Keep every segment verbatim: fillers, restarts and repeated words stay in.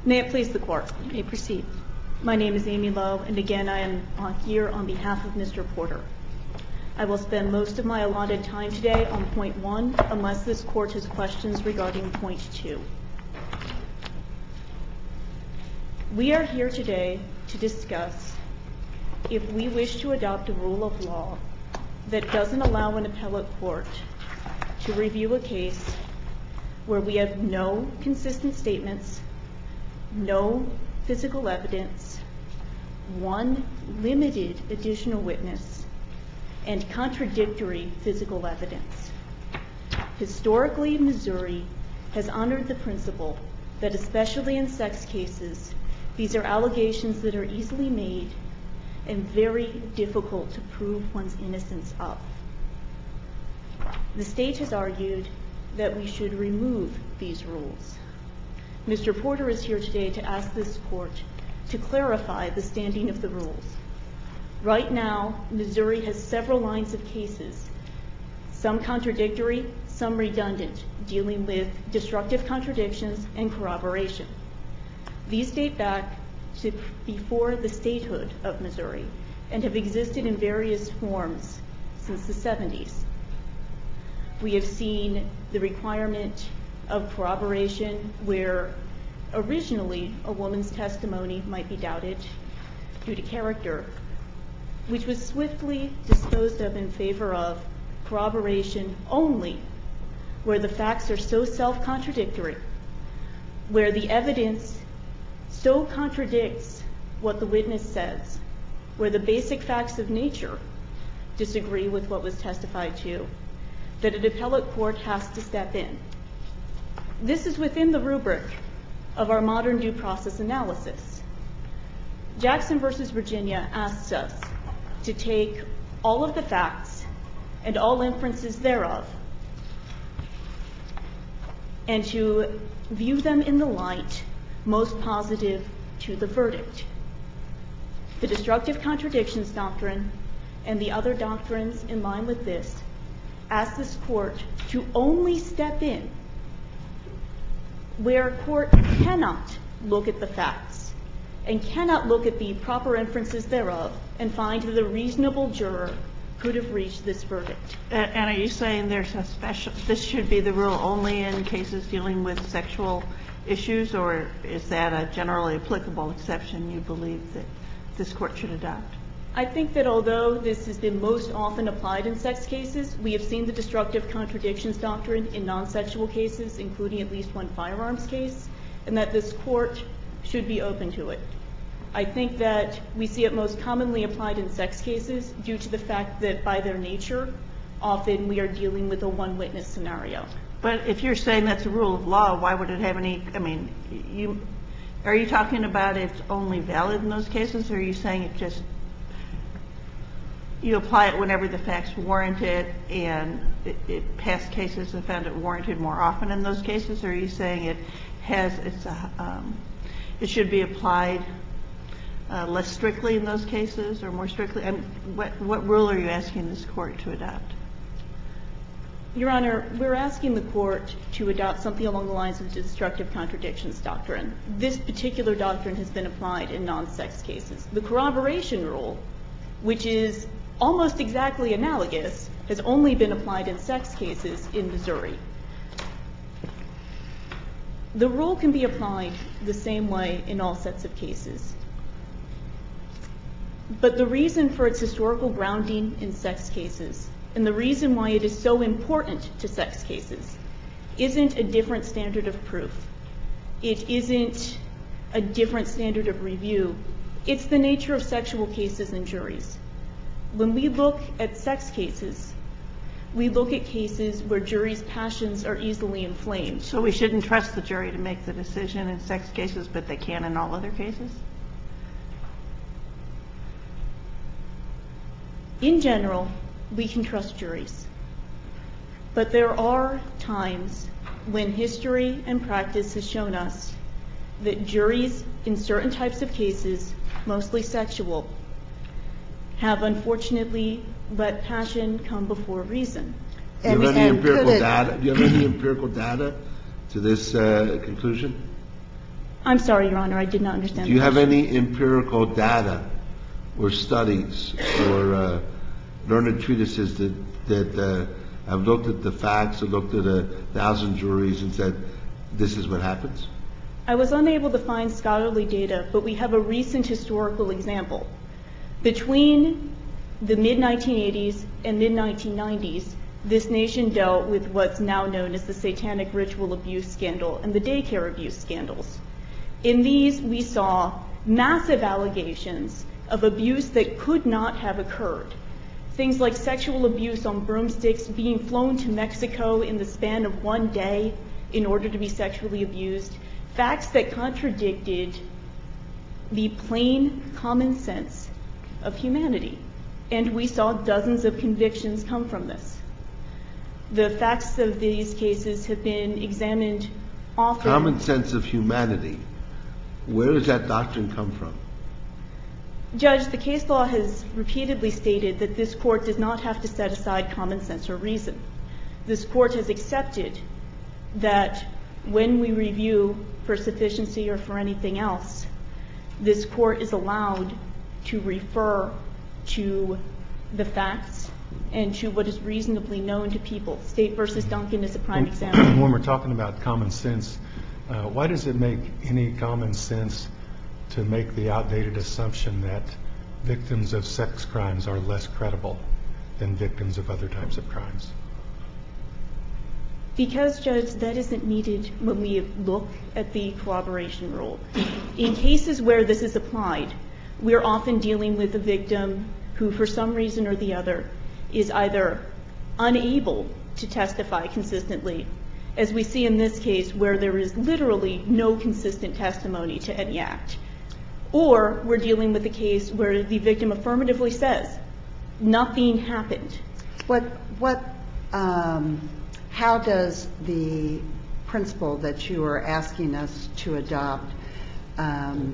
May it please the Court. You may proceed. My name is Amy Lowe, and again I am here on behalf of Mister Porter. I will spend most of my allotted time today on point one, unless this Court has questions regarding point two. We are here today to discuss if we wish to adopt a rule of law that doesn't allow an appellate court to review a case where we have no consistent statements, no physical evidence, one limited additional witness, and contradictory physical evidence. Historically, Missouri has honored the principle that, especially in sex cases, these are allegations that are easily made and very difficult to prove one's innocence of. The state has argued that we should remove these rules. Mister Porter is here today to ask this Court to clarify the standing of the rules. Right now, Missouri has several lines of cases, some contradictory, some redundant, dealing with destructive contradictions and corroboration. These date back to before the statehood of Missouri and have existed in various forms since the seventies. We have seen the requirement of corroboration where originally a woman's testimony might be doubted due to character, which was swiftly disposed of in favor of corroboration only where the facts are so self-contradictory, where the evidence so contradicts what the witness says, where the basic facts of nature disagree with what was testified to, that an appellate court has to step in. This is within the rubric of our modern due process analysis. Jackson versus Virginia asks us to take all of the facts and all inferences thereof and to view them in the light most positive to the verdict. The destructive contradictions doctrine and the other doctrines in line with this ask this Court to only step in where a court cannot look at the facts and cannot look at the proper inferences thereof and find that a reasonable juror could have reached this verdict. And are you saying there's a special, this should be the rule only in cases dealing with sexual issues, or is that a generally applicable exception you believe that this Court should adopt? I think that although this has been most often applied in sex cases, we have seen the destructive contradictions doctrine in non-sexual cases, including at least one firearms case, and that this Court should be open to it. I think that we see it most commonly applied in sex cases due to the fact that by their nature, often we are dealing with a one-witness scenario. But if you're saying that's a rule of law, why would it have any, I mean, you, are you talking about it's only valid in those cases, or are you saying it just, you apply it whenever the facts warrant it, and it, it past cases have found it warranted more often in those cases, or are you saying it has, it's a, um, it should be applied uh, less strictly in those cases, or more strictly? I mean, what, what rule are you asking this Court to adopt? Your Honor, we're asking the Court to adopt something along the lines of the destructive contradictions doctrine. This particular doctrine has been applied in non-sex cases. The corroboration rule, which is almost exactly analogous, has only been applied in sex cases in Missouri. The rule can be applied the same way in all sets of cases. But the reason for its historical grounding in sex cases and the reason why it is so important to sex cases isn't a different standard of proof. It isn't a different standard of review. It's the nature of sexual cases and juries. When we look at sex cases, we look at cases where juries' passions are easily inflamed. So we shouldn't trust the jury to make the decision in sex cases, but they can in all other cases? In general, we can trust juries. But there are times when history and practice has shown us that juries in certain types of cases, mostly sexual, have unfortunately let passion come before reason. Do you have any empirical data? Do you have any empirical data to this uh, conclusion? I'm sorry, Your Honor, I did not understand Do you the have question. any empirical data or studies or uh, learned treatises that, that uh, have looked at the facts or looked at a thousand juries and said, this is what happens? I was unable to find scholarly data, but we have a recent historical example. Between the mid nineteen eighties and mid nineteen nineties, this nation dealt with what's now known as the satanic ritual abuse scandal and the daycare abuse scandals. In these, we saw massive allegations of abuse that could not have occurred. Things like sexual abuse on broomsticks, being flown to Mexico in the span of one day in order to be sexually abused, facts that contradicted the plain common sense of humanity. And we saw dozens of convictions come from this. The facts of these cases have been examined often. Common sense of humanity. Where does that doctrine come from? Judge, the case law has repeatedly stated that this court does not have to set aside common sense or reason. This court has accepted that when we review for sufficiency or for anything else, this court is allowed to refer to the facts and to what is reasonably known to people. State versus Duncan is a prime when, example. When we're talking about common sense, uh, why does it make any common sense to make the outdated assumption that victims of sex crimes are less credible than victims of other types of crimes? Because, Judge, that isn't needed when we look at the corroboration rule. In cases where this is applied, we're often dealing with a victim who, for some reason or the other, is either unable to testify consistently, as we see in this case where there is literally no consistent testimony to any act, or we're dealing with a case where the victim affirmatively says, nothing happened. What, what, um, how does the principle that you are asking us to adopt um,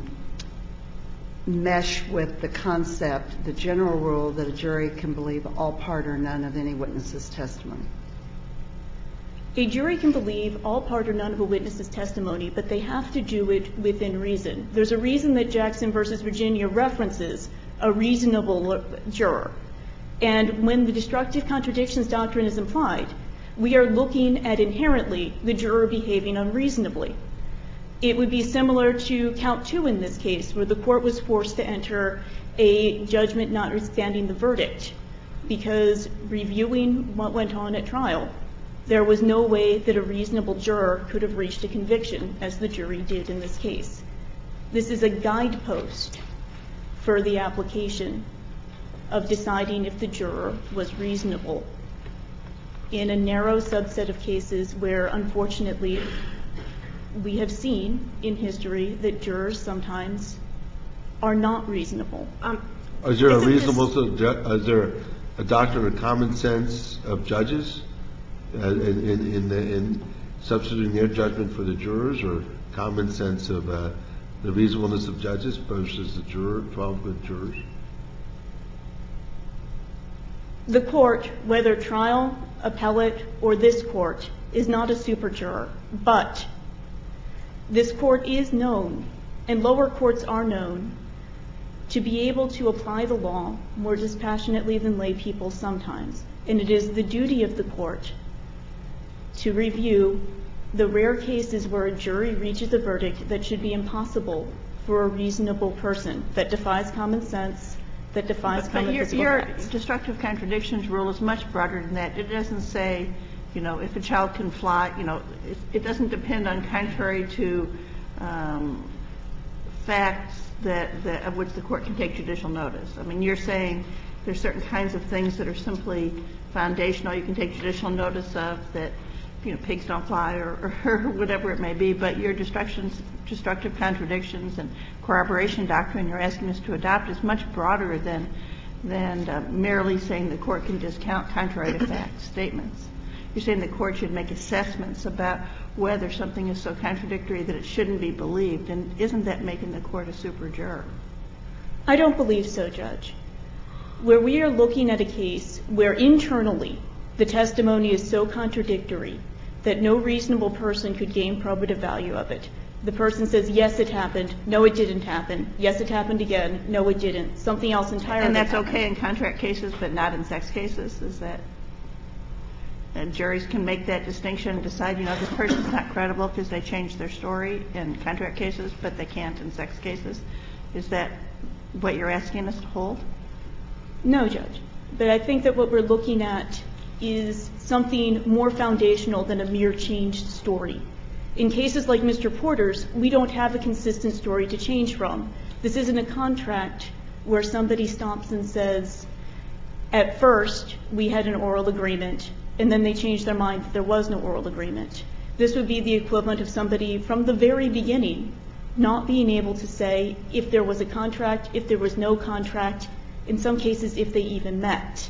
mesh with the concept, the general rule that a jury can believe all part or none of any witness's testimony? A jury can believe all part or none of a witness's testimony, but they have to do it within reason. There's a reason that Jackson versus Virginia references a reasonable juror. And when the destructive contradictions doctrine is implied, we are looking at inherently the juror behaving unreasonably. It would be similar to count two in this case, where the court was forced to enter a judgment notwithstanding the verdict, because reviewing what went on at trial, there was no way that a reasonable juror could have reached a conviction as the jury did in this case. This is a guidepost for the application of deciding if the juror was reasonable in a narrow subset of cases where, unfortunately, we have seen in history that jurors sometimes are not reasonable. Um, is there a reasonable, this, is there a doctrine of common sense of judges uh, in, in, in, the, in substituting their judgment for the jurors, or common sense of uh, the reasonableness of judges versus the juror, twelve good jurors? The court, whether trial, appellate, or this court, is not a super juror, but this court is known, and lower courts are known, to be able to apply the law more dispassionately than lay people sometimes. And it is the duty of the court to review the rare cases where a jury reaches a verdict that should be impossible for a reasonable person, that defies common sense, that defies but, common but your, physical your facts. Destructive contradictions rule is much broader than that. It doesn't say, you know, if a child can fly, you know, it, it doesn't depend on contrary to um, facts that, that of which the court can take judicial notice. I mean, you're saying there's certain kinds of things that are simply foundational you can take judicial notice of, that, you know, pigs don't fly or, or whatever it may be, but your destructions, destructive contradictions and corroboration doctrine you're asking us to adopt is much broader than, than uh, merely saying the court can discount contrary to fact statements. You're saying the court should make assessments about whether something is so contradictory that it shouldn't be believed, and isn't that making the court a super juror? I don't believe so, Judge. Where we are looking at a case where internally the testimony is so contradictory that no reasonable person could gain probative value of it, The person says, yes, it happened. No, it didn't happen. Yes, it happened again. No, it didn't. Something else entirely And that's happened. okay in contract cases, but not in sex cases? Is that, and juries can make that distinction and decide, you know, this person's not credible because they changed their story in contract cases, but they can't in sex cases? Is that what you're asking us to hold? No, Judge. But I think that what we're looking at is something more foundational than a mere changed story. In cases like Mister Porter's, we don't have a consistent story to change from. This isn't a contract where somebody stops and says, at first, we had an oral agreement, and then they changed their mind that there was no oral agreement. This would be the equivalent of somebody from the very beginning not being able to say if there was a contract, if there was no contract, in some cases, if they even met.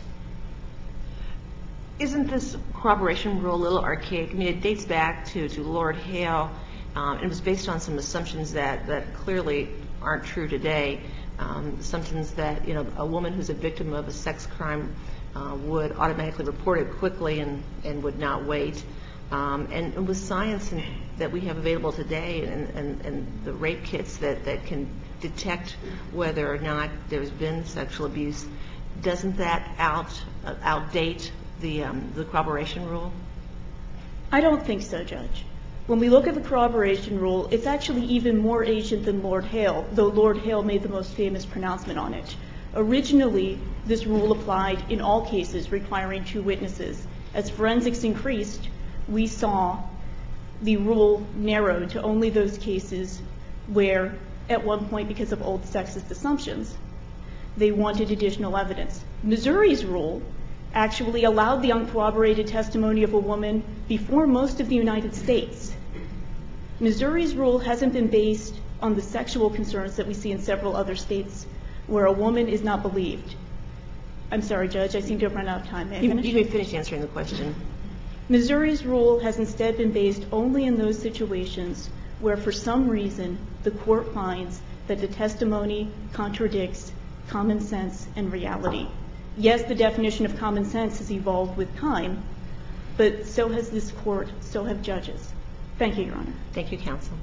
Isn't this corroboration rule a little archaic? I mean, it dates back to, to Lord Hale, um, and it was based on some assumptions that, that clearly aren't true today. Um, assumptions that, you know, a woman who's a victim of a sex crime uh, would automatically report it quickly and, and would not wait. Um, and, and with science and, that we have available today and, and, and the rape kits that, that can detect whether or not there's been sexual abuse, doesn't that out uh, outdate the um, the corroboration rule? I don't think so, Judge. When we look at the corroboration rule, it's actually even more ancient than Lord Hale, though Lord Hale made the most famous pronouncement on it. Originally, this rule applied in all cases requiring two witnesses. As forensics increased, we saw the rule narrowed to only those cases where, at one point, because of old sexist assumptions, they wanted additional evidence. Missouri's rule actually allowed the uncorroborated testimony of a woman before most of the United States. Missouri's rule hasn't been based on the sexual concerns that we see in several other states where a woman is not believed. I'm sorry, Judge, I seem to have run out of time. May I You, finish? you may finish answering the question. Missouri's rule has instead been based only in those situations where, for some reason, the court finds that the testimony contradicts common sense and reality. Yes, the definition of common sense has evolved with time, but so has this court, so have judges. Thank you, Your Honor. Thank you, counsel.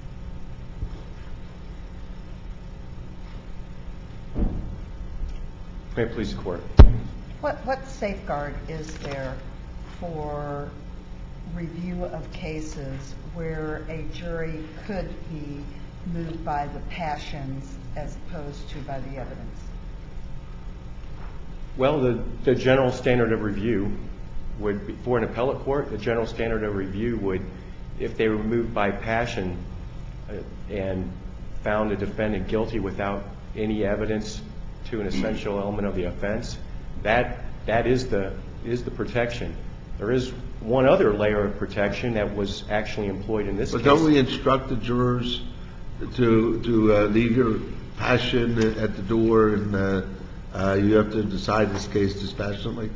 May it please the Court. What, what safeguard is there for review of cases where a jury could be moved by the passions as opposed to by the evidence? Well, the, the general standard of review would be, for an appellate court, the general standard of review would, if they were moved by passion uh, and found a defendant guilty without any evidence to an essential element of the offense, that that is the is the protection. There is one other layer of protection that was actually employed in this but case. But don't we instruct the jurors to to uh, leave your passion at the door and uh, uh, you have to decide this case dispassionately?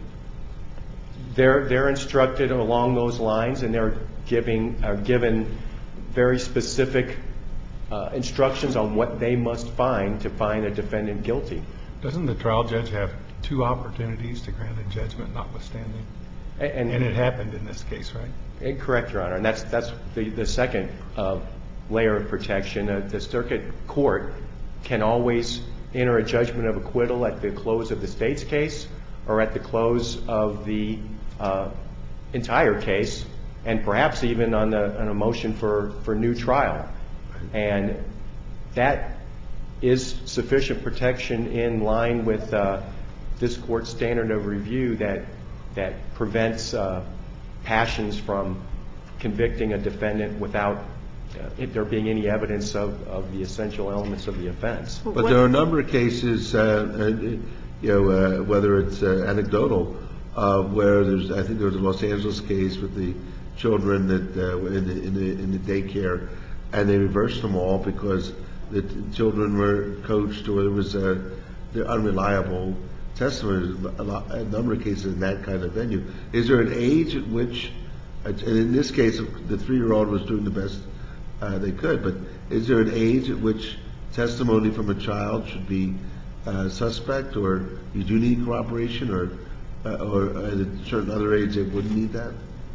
They're they're instructed along those lines, and they're giving are given very specific uh, instructions on what they must find to find a defendant guilty. Doesn't the trial judge have two opportunities to grant a judgment notwithstanding? And, and it happened in this case, right? Correct, Your Honor. And that's that's the, the second uh, layer of protection. Uh, the circuit court can always enter a judgment of acquittal at the close of the state's case or at the close of the uh, entire case, and perhaps even on, the, on a motion for, for new trial. And that is sufficient protection in line with uh, this court's standard of review that that prevents uh, passions from convicting a defendant without uh, if there being any evidence of, of the essential elements of the offense. But there are a number of cases, uh, you know, uh, whether it's uh, anecdotal, uh, where there's, I think there was a Los Angeles case with the children that uh, were in the, in the in the daycare, and they reversed them all because the t- children were coached or there was uh, they're unreliable testimony. A, lot, a number of cases in that kind of venue. Is there an age at which, and in this case, the three-year-old was doing the best uh, they could, but is there an age at which testimony from a child should be uh, suspect, or you do need corroboration, or uh, or at a certain other age they wouldn't need that?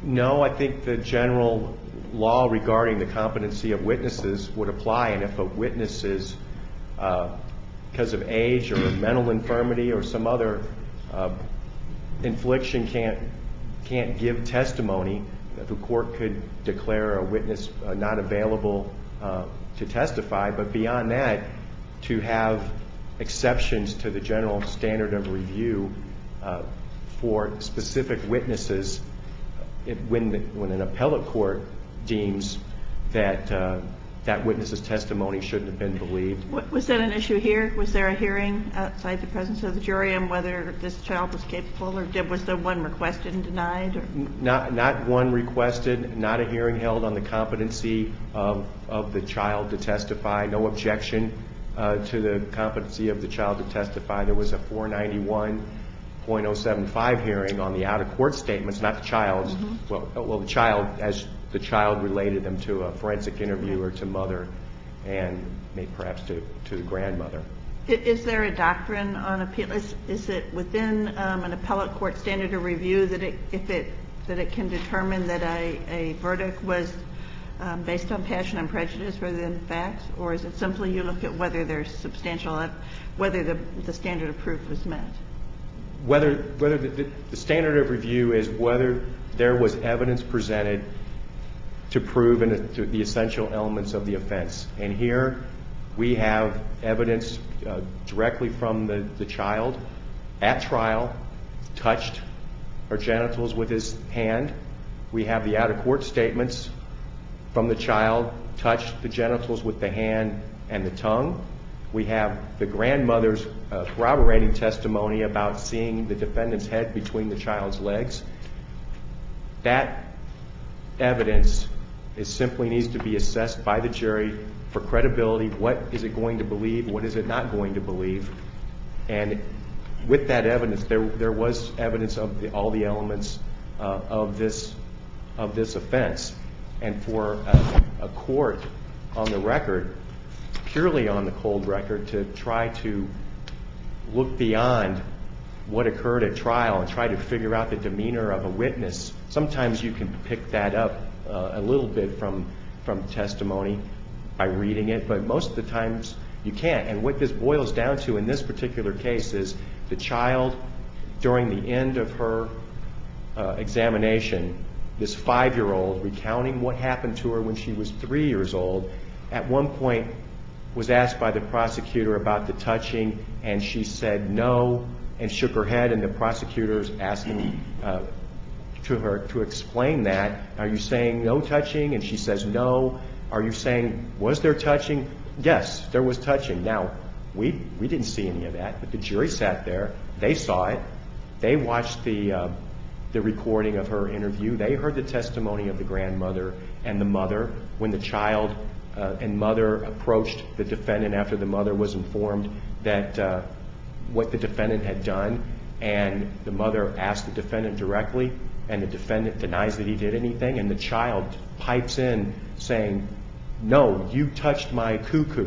No, I think the general law regarding the competency of witnesses would apply, and if a witness is, uh, because of age or mental infirmity or some other uh, infliction can't can't give testimony, the court could declare a witness uh, not available uh, to testify. But beyond that, to have exceptions to the general standard of review uh, for specific witnesses, it, when the, when an appellate court deems that uh, that witness's testimony shouldn't have been believed. Was that an issue here? Was there a hearing outside the presence of the jury on whether this child was capable, or did, was there one requested and denied? Or? Not not one requested, not a hearing held on the competency of, of the child to testify, no objection uh, to the competency of the child to testify. There was a four ninety-one point oh seven five hearing on the out-of-court statements, not the child's. Mm-hmm. Well, well, the child, as the child related them to a forensic interviewer, to mother, and maybe perhaps to, to the grandmother. Is there a doctrine on appeal? Is, is it within um, an appellate court standard of review that it, if it that it can determine that a, a verdict was um, based on passion and prejudice rather than facts, or is it simply you look at whether there's substantial, whether the, the standard of proof was met? Whether whether the, the standard of review is whether there was evidence presented to prove in to the essential elements of the offense. And here we have evidence uh, directly from the, the child at trial, touched her genitals with his hand. We have the out-of-court statements from the child, touched the genitals with the hand and the tongue. We have the grandmother's uh, corroborating testimony about seeing the defendant's head between the child's legs. That evidence is simply needs to be assessed by the jury for credibility. What is it going to believe? What is it not going to believe? And with that evidence, there there was evidence of the, all the elements uh, of this of this offense. And for a, a court on the record, purely on the cold record, to try to look beyond what occurred at trial and try to figure out the demeanor of a witness, sometimes you can pick that up uh, a little bit from from testimony by reading it, but most of the times you can't. And what this boils down to in this particular case is the child, during the end of her uh, examination, this five-year-old recounting what happened to her when she was three years old, at one point was asked by the prosecutor about the touching, and she said no and shook her head, and the prosecutor's asking uh, to her to explain that. Are you saying no touching? And she says no. Are you saying, was there touching? Yes, there was touching. Now, we we didn't see any of that, but the jury sat there. They saw it. They watched the uh, the recording of her interview. They heard the testimony of the grandmother and the mother when the child uh, and mother approached the defendant after the mother was informed that uh, what the defendant had done, and the mother asked the defendant directly, and the defendant denies that he did anything, and the child pipes in saying, no, you touched my cuckoo.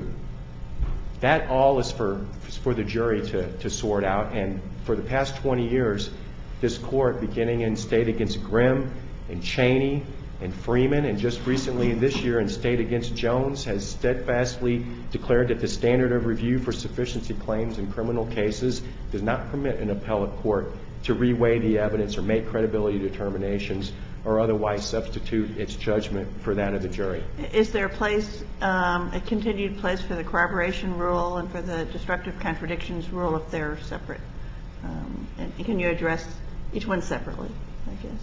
That all is for for the jury to, to sort out. And for the past twenty years, this court, beginning in State against Grimm and Cheney and Freeman, and just recently this year in State against Jones, has steadfastly declared that the standard of review for sufficiency claims in criminal cases does not permit an appellate court to reweigh the evidence or make credibility determinations or otherwise substitute its judgment for that of the jury. Is there a place, um, a continued place for the corroboration rule and for the destructive contradictions rule if they're separate? Um, and can you address each one separately, I guess?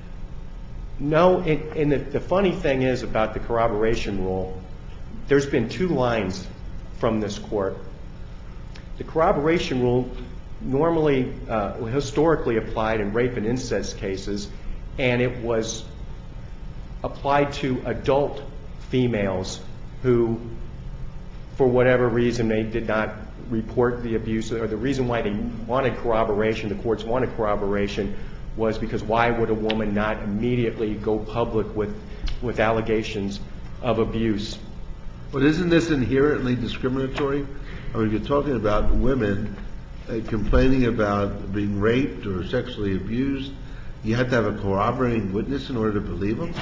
No, and, and the, the funny thing is about the corroboration rule, there's been two lines from this court. The corroboration rule normally, uh, historically applied in rape and incest cases, and it was applied to adult females who, for whatever reason, they did not report the abuse, or the reason why they wanted corroboration, the courts wanted corroboration, was because why would a woman not immediately go public with, with allegations of abuse? But isn't this inherently discriminatory? I mean, you're talking about women uh, complaining about being raped or sexually abused, You have to have a corroborating witness in order to believe him?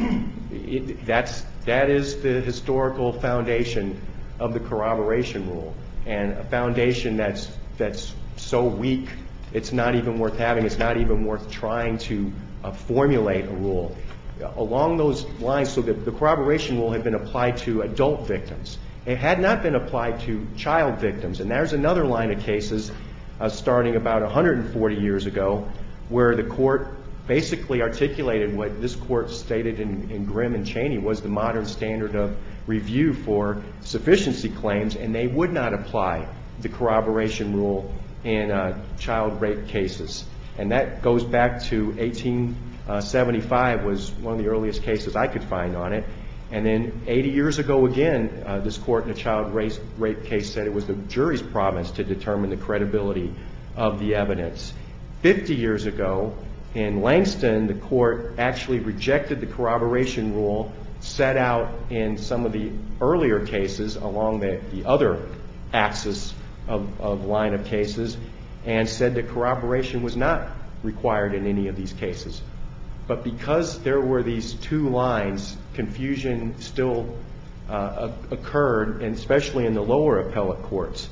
It, that's, that is the historical foundation of the corroboration rule. And a foundation that's, that's so weak, it's not even worth having. It's not even worth trying to uh, formulate a rule. Along those lines, so the, the corroboration rule had been applied to adult victims. It had not been applied to child victims. And there's another line of cases uh, starting about one hundred forty years ago where the court basically articulated what this court stated in, in Grimm and Cheney was the modern standard of review for sufficiency claims, and they would not apply the corroboration rule in uh, child rape cases. And that goes back to eighteen seventy-five was one of the earliest cases I could find on it. And then eighty years ago again, uh, this court in a child rape, rape case said it was the jury's province to determine the credibility of the evidence. fifty years ago, in Langston, the court actually rejected the corroboration rule set out in some of the earlier cases along the, the other axis of, of line of cases and said that corroboration was not required in any of these cases. But because there were these two lines, confusion still uh, occurred, and especially in the lower appellate courts.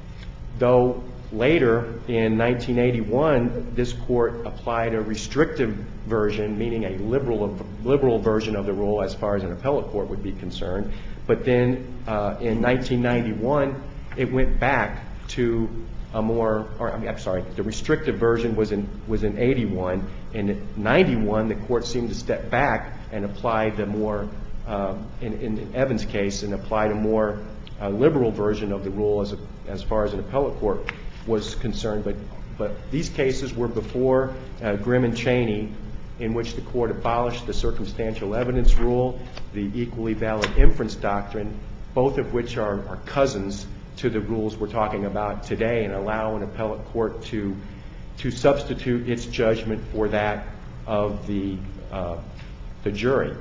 Though later, in nineteen eighty-one, this court applied a restrictive version, meaning a liberal liberal version of the rule as far as an appellate court would be concerned. But then uh, in nineteen ninety-one, it went back to a more, or I'm sorry, the restrictive version was in was in eighty-one. In ninety-one, the court seemed to step back and apply the more, um, in, in Evans' case, and applied a more uh, liberal version of the rule as a, as far as an appellate court was concerned. But but these cases were before uh, Grimm and Cheney, in which the court abolished the circumstantial evidence rule, the equally valid inference doctrine, both of which are, are cousins to the rules we're talking about today, and allow an appellate court to to substitute its judgment for that of the uh, the jury.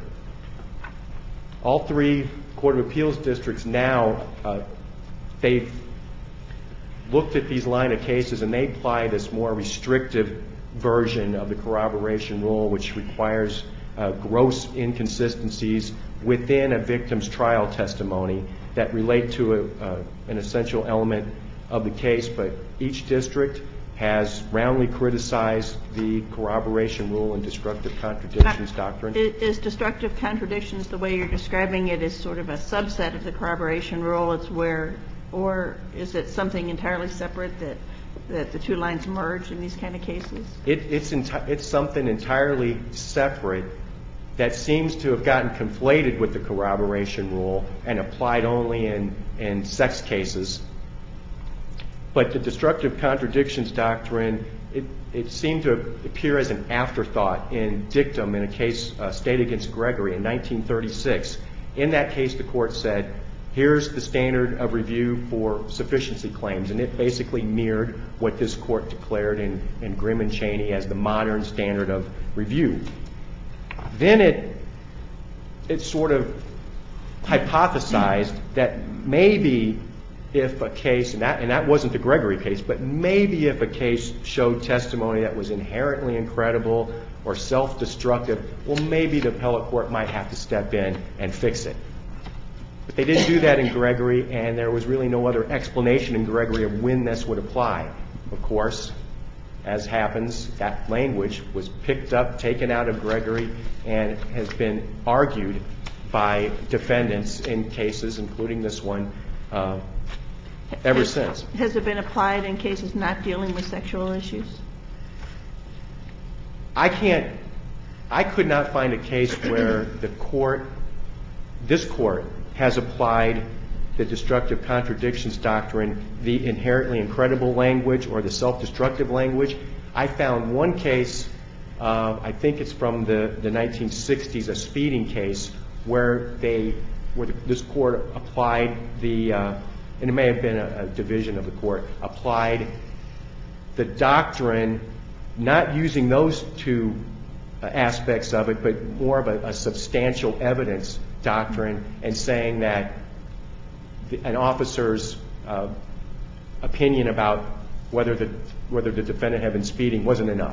All three Court of Appeals districts now, uh, they've looked at these line of cases and they apply this more restrictive version of the corroboration rule, which requires uh, gross inconsistencies within a victim's trial testimony that relate to a, uh, an essential element of the case. But each district has roundly criticized the corroboration rule and destructive contradictions doctrine. Is destructive contradictions, the way you're describing it, is sort of a subset of the corroboration rule? It's where, or is it something entirely separate that that the two lines merge in these kind of cases? It, it's enti- it's something entirely separate that seems to have gotten conflated with the corroboration rule and applied only in, in sex cases. But the destructive contradictions doctrine, it, it seemed to appear as an afterthought in dictum in a case, uh, State against Gregory in nineteen thirty-six. In that case, the court said, here's the standard of review for sufficiency claims. And it basically mirrored what this court declared in, in Grimm and Cheney as the modern standard of review. Then it, it sort of hypothesized that maybe if a case, and that, and that wasn't the Gregory case, but maybe if a case showed testimony that was inherently incredible or self-destructive, well, maybe the appellate court might have to step in and fix it. But they didn't do that in Gregory, and there was really no other explanation in Gregory of when this would apply. Of course, as happens, that language was picked up, taken out of Gregory, and has been argued by defendants in cases, including this one, uh, ever has, since. Has it been applied in cases not dealing with sexual issues? I can't, I could not find a case where the court, this court, has applied the destructive contradictions doctrine, the inherently incredible language or the self-destructive language. I found one case, uh, I think it's from the, the nineteen sixties, a speeding case, where they, where the, this court applied the, uh, and it may have been a, a division of the court, applied the doctrine, not using those two uh, aspects of it, but more of a, a substantial evidence doctrine, and saying that the, an officer's uh, opinion about whether the whether the defendant had been speeding wasn't enough.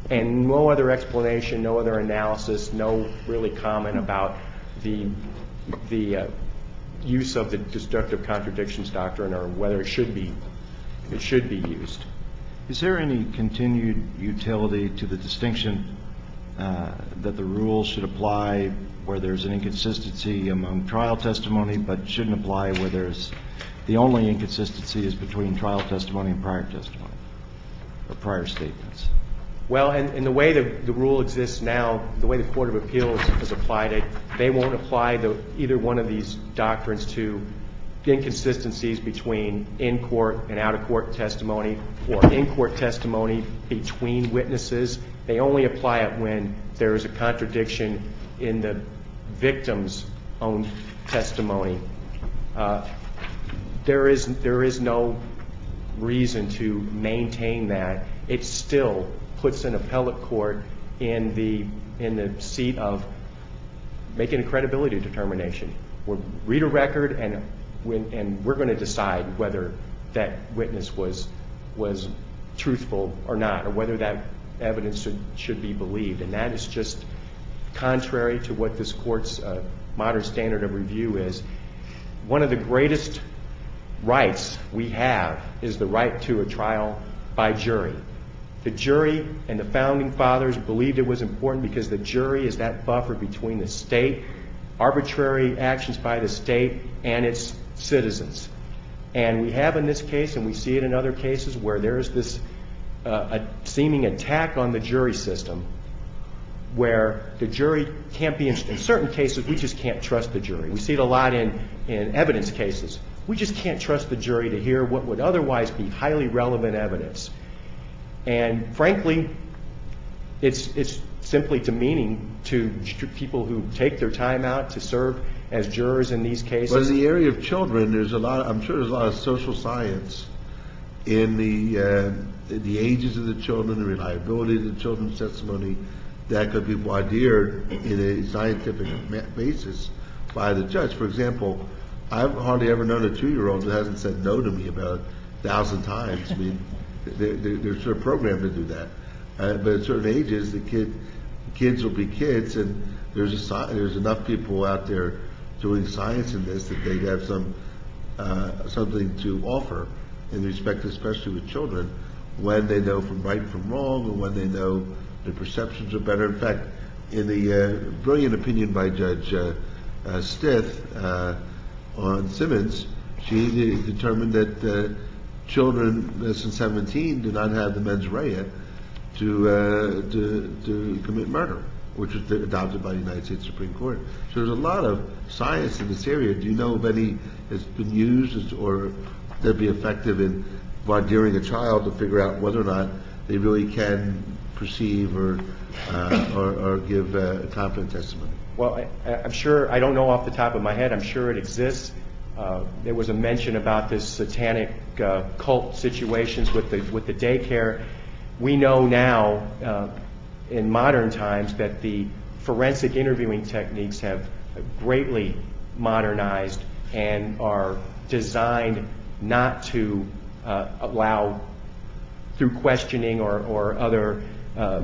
And no other explanation, no other analysis, no really comment about the the uh, use of the destructive contradictions doctrine or whether it should be it should be used. Is there any continued utility to the distinction uh, that the rule should apply where there's an inconsistency among trial testimony, but shouldn't apply where there's the only inconsistency is between trial testimony and prior testimony or prior statements? Well, and, and the way the, the rule exists now, the way the Court of Appeals has applied it, they won't apply the, either one of these doctrines to inconsistencies between in-court and out-of-court testimony or in-court testimony between witnesses. They only apply it when there is a contradiction in the victim's own testimony. Uh, there is there is no reason to maintain that. It still puts an appellate court in the in the seat of making a credibility determination. We'll read a record and when, and we're going to decide whether that witness was was truthful or not, or whether that evidence should, should be believed. And that is just contrary to what this court's uh, modern standard of review is. One of the greatest rights we have is the right to a trial by jury. The jury and the founding fathers believed it was important because the jury is that buffer between the state, arbitrary actions by the state, and its citizens. And we have in this case, and we see it in other cases, where there is this uh, a seeming attack on the jury system, where the jury can't be, in, in certain cases, we just can't trust the jury. We see it a lot in, in evidence cases. We just can't trust the jury to hear what would otherwise be highly relevant evidence. And frankly, it's it's simply demeaning to ju- people who take their time out to serve as jurors in these cases. But in the area of children, there's a lot. I'm sure there's a lot of social science in the uh, the ages of the children, the reliability of the children's testimony that could be voir dire in a scientific basis by the judge. For example, I've hardly ever known a two-year-old that hasn't said no to me about a thousand times. I mean, they're, they're sort of programmed to do that. Uh, but at certain ages, the kid, kids will be kids, and there's a sci- there's enough people out there doing science in this that they'd have some uh, something to offer in respect, especially with children, when they know from right from wrong, or when they know their perceptions are better. In fact, in the uh, brilliant opinion by Judge uh, uh, Stith uh, on Simmons, she de- determined that uh, children less than seventeen do not have the mens rea to uh, to, to commit murder, which was adopted by the United States Supreme Court. So there's a lot of science in this area. Do you know of any that's been used or that'd be effective in voir direing a child to figure out whether or not they really can perceive or uh, or, or give uh, confident testimony? Well, I, I'm sure, I don't know off the top of my head, I'm sure it exists. Uh, there was a mention about this satanic uh, cult situations with the with the daycare. We know now, uh, in modern times, that the forensic interviewing techniques have greatly modernized and are designed not to uh, allow, through questioning or, or other uh,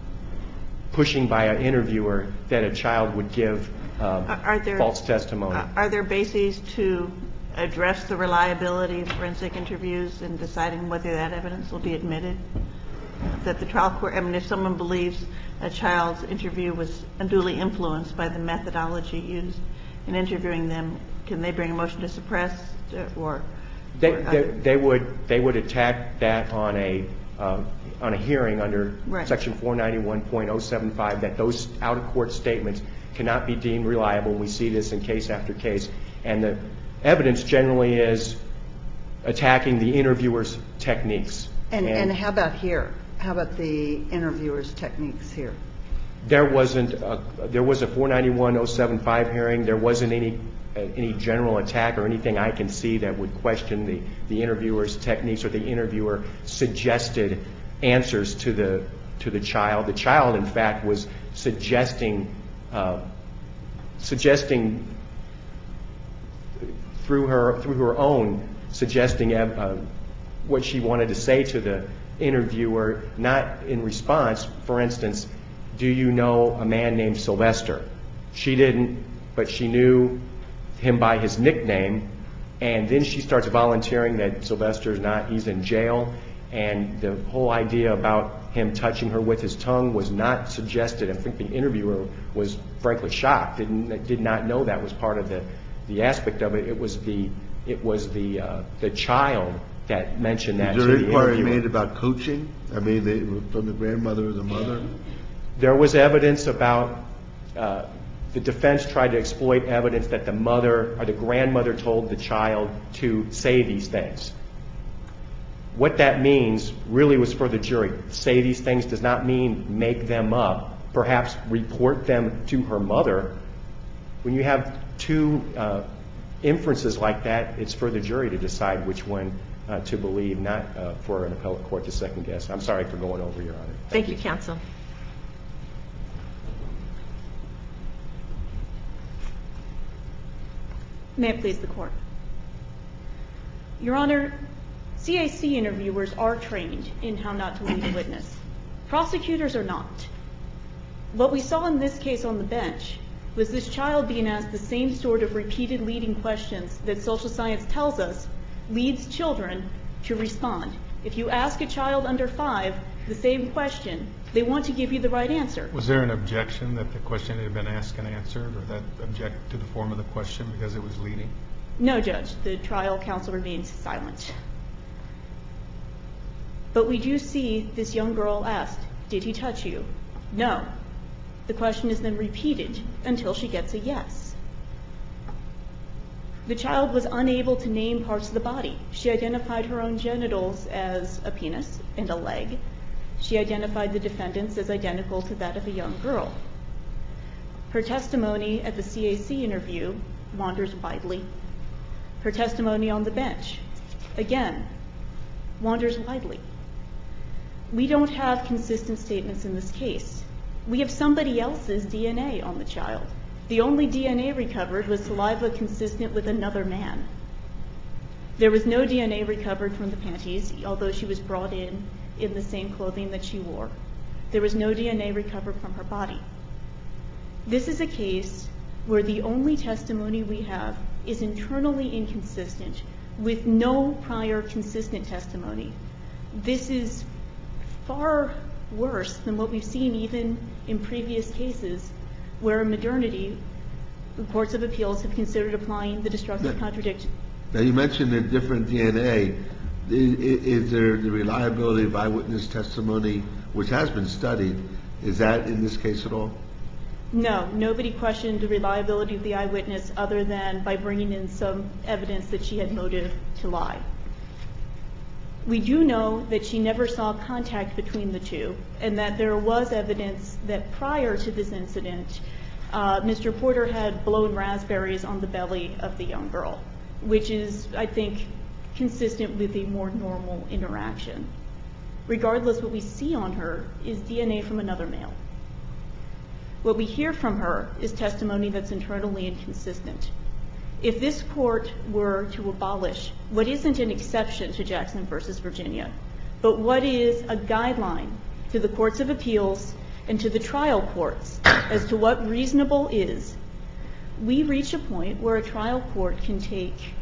pushing by an interviewer, that a child would give um, Are there, false testimony. Are there bases to address the reliability of forensic interviews in deciding whether that evidence will be admitted? That the trial court, I mean, if someone believes a child's interview was unduly influenced by the methodology used in interviewing them, can they bring a motion to suppress or? They, or they, they would they would attack that on a uh, on a hearing under right. Section four ninety-one point oh seven five, that those out of court statements cannot be deemed reliable. We see this in case after case, and the evidence generally is attacking the interviewer's techniques. And, and, and how about here? How about the interviewer's techniques here? There wasn't a, there was a four ninety-one point oh seven five hearing. There wasn't any any general attack or anything I can see that would question the, the interviewer's techniques or the interviewer suggested answers to the to the child. The child, in fact, was suggesting uh, suggesting through her through her own suggesting uh, what she wanted to say to the interviewer, not in response. For instance, do you know a man named Sylvester? She didn't, but she knew him by his nickname. And then she starts volunteering that Sylvester's not, he's in jail. And the whole idea about him touching her with his tongue was not suggested. I think the interviewer was frankly shocked, didn't, did not know that was part of the, the aspect of it. It was the, it was the, uh, the child that mentioned that to the interviewer. Was there inquiry made about coaching? I mean, they, from the grandmother or the mother? There was evidence about, uh, the defense tried to exploit evidence that the mother or the grandmother told the child to say these things. What that means really was for the jury. Say these things does not mean make them up. Perhaps report them to her mother. When you have two uh, inferences like that, it's for the jury to decide which one uh, to believe, not uh, for an appellate court to second guess. I'm sorry for going over, Your Honor. Thank, Thank you, counsel. May it please the Court. Your Honor, C A C interviewers are trained in how not to lead a witness. Prosecutors are not. What we saw in this case on the bench was this child being asked the same sort of repeated leading questions that social science tells us leads children to respond. If you ask a child under five the same question, they want to give you the right answer. Was there an objection that the question had been asked and answered, or that object to the form of the question because it was leading? No, Judge. The trial counsel remains silent. But we do see this young girl asked, did he touch you? No. The question is then repeated until she gets a yes. The child was unable to name parts of the body. She identified her own genitals as a penis and a leg. She identified the defendants as identical to that of a young girl. Her testimony at the C A C interview wanders widely. Her testimony on the bench, again, wanders widely. We don't have consistent statements in this case. We have somebody else's D N A on the child. The only D N A recovered was saliva consistent with another man. There was no D N A recovered from the panties, although she was brought in in the same clothing that she wore. There was no D N A recovered from her body. This is a case where the only testimony we have is internally inconsistent with no prior consistent testimony. This is far worse than what we've seen even in previous cases where modernity, the courts of appeals have considered applying the destructive contradiction. Now, you mentioned a different D N A. Is, is there the reliability of eyewitness testimony, which has been studied, is that in this case at all? No, nobody questioned the reliability of the eyewitness other than by bringing in some evidence that she had motive to lie. We do know that she never saw contact between the two, and that there was evidence that prior to this incident, uh, Mister Porter had blown raspberries on the belly of the young girl, which is, I think, consistent with a more normal interaction. Regardless, what we see on her is D N A from another male. What we hear from her is testimony that's internally inconsistent. If this court were to abolish what isn't an exception to Jackson versus Virginia, but what is a guideline to the courts of appeals and to the trial courts as to what reasonable is, we reach a point where a trial court can take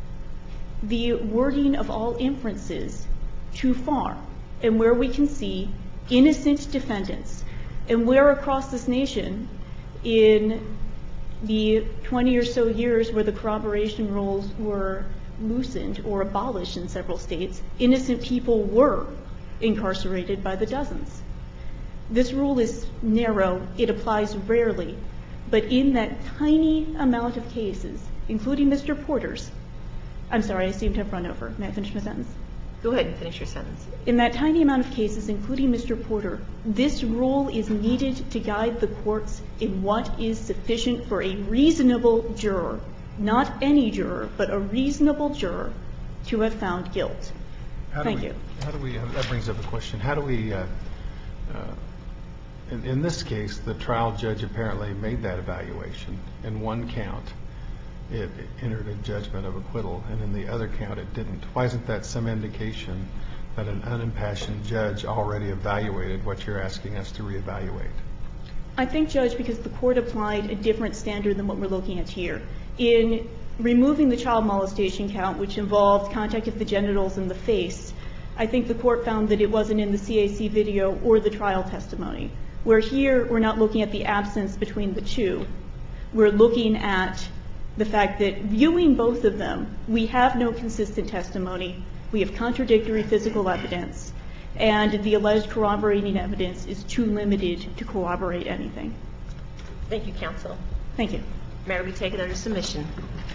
the wording of all inferences too far, and where we can see innocent defendants, and where across this nation in the twenty or so years where the corroboration rules were loosened or abolished in several states, innocent people were incarcerated by the dozens. This rule is narrow, it applies rarely, but in that tiny amount of cases, including Mister Porter's, I'm sorry, I seem to have run over. May I finish my sentence? Go ahead and finish your sentence. In that tiny amount of cases, including Mister Porter, this rule is needed to guide the courts in what is sufficient for a reasonable juror, not any juror, but a reasonable juror, to have found guilt. How Thank we, you. How do we, that brings up a question. How do we, uh, uh, in, in this case, the trial judge apparently made that evaluation. In one count, it entered a judgment of acquittal, and in the other count, it didn't. Why isn't that some indication that an unimpassioned judge already evaluated what you're asking us to reevaluate? I think, Judge, because the court applied a different standard than what we're looking at here. In removing the child molestation count, which involved contact of the genitals and the face, I think the court found that it wasn't in the C A C video or the trial testimony. Where here, we're not looking at the absence between the two. We're looking at the fact that viewing both of them, we have no consistent testimony. We have contradictory physical evidence, and the alleged corroborating evidence is too limited to corroborate anything. Thank you, counsel. Thank you. Matter be taken under submission.